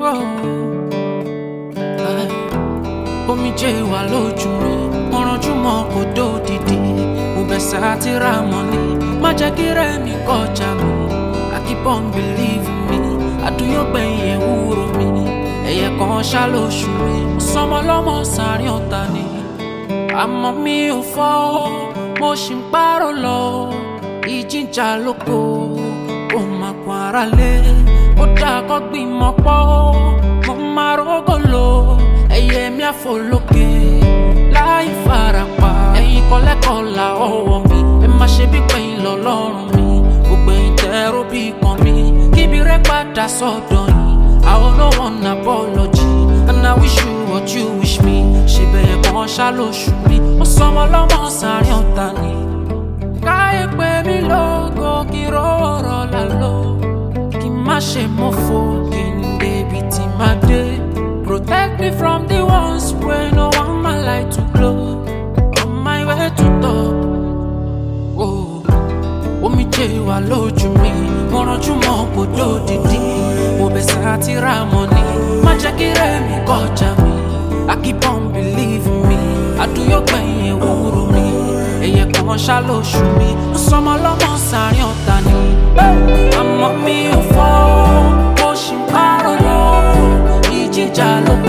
Omijé wà lójú mi, mo rànjú mọ́ kò dòdìdì. Mo bẹ̀ sátírà mọ́ ni, má jẹ́ kí rẹ̀ mi kọjá mi. I keep on believing me, àdúyọ̀ gbẹ̀yìn ewúro mi. Ẹyẹ kan ṣá lóṣù mi, sọmọ lọ́mọ sàárín ọ̀tá ni. Àmọ́ mi ò fọ́, mo ṣì ń pààrọ̀ lọ. Ìjìjà lóko, ó máa kó ara lé. Ó dáa kó gbìmọ̀ pọ̀, mo máa rógò lò. Ẹyẹ mi àfò lókè, láì farapa. Ẹ̀yin kọ́lẹ́kọ̀ọ́lá ọwọ́ mi, ẹ má ṣe bí pẹ̀yìn lọ́lọ́run mi. Gbogbo ẹ̀yin tẹ́rọ bí kan mi, kíbi rẹ̀ padà sọ́dọ̀ yìí. I owe no one apology, and I wish you what you wish me. Ṣé bẹ́ẹ̀ kan ṣá lóṣù mi, ó sọmọ lọ́mọ sàárín ọ̀tá ni. Káyé pé mi lógo, kí rọ̀rọ̀ là lọ. Kí má ṣe mọ́fò, kí n débi tí má dé. Protect me from the ones wey no want my light to glow. On my way to top. Omijé wà lójú mi, mo rànjú mọ́ kò dòdìdì. Mo bẹ̀ sátírà mọ́ ni, má jẹ́ kí rẹ̀ mi kọjá mi. I keep on believing me, àdúyọ̀ gbẹ̀yìn ewúro mi. Ẹyẹ kan ṣá lóṣù mi, ó sọmọ lọ́mọ sàárín ọ̀tá ni. Àmọ́ mi ò fọ́, mo ṣì ń pààrọ̀ lọ. Ìjìjà ló